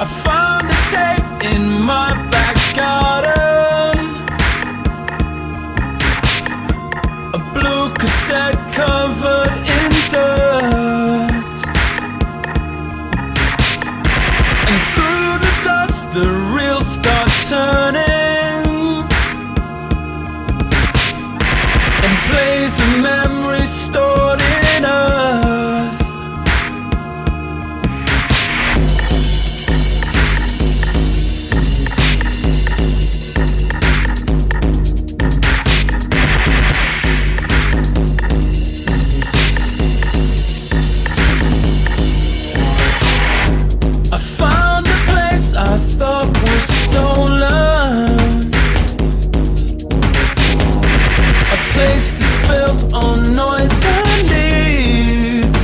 found a tape in my back garden, a blue cassette covered in dirt, and through the dust the reels start turning, and plays of memories stored in earth. I found a place I thought was stolen, a place that's built on noise and needs,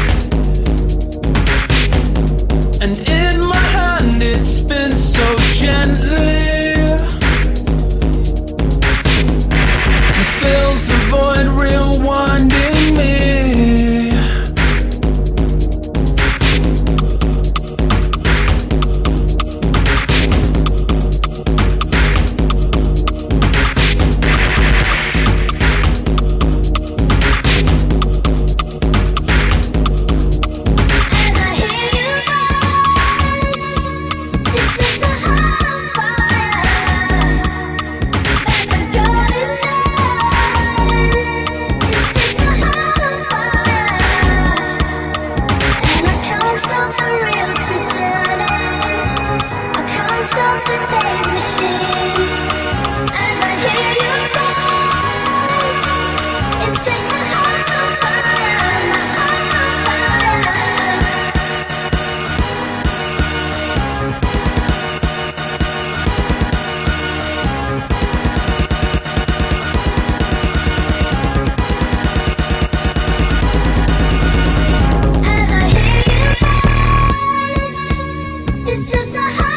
and in my hand it spins so gently, and fills the void rewinding me. It sets my heart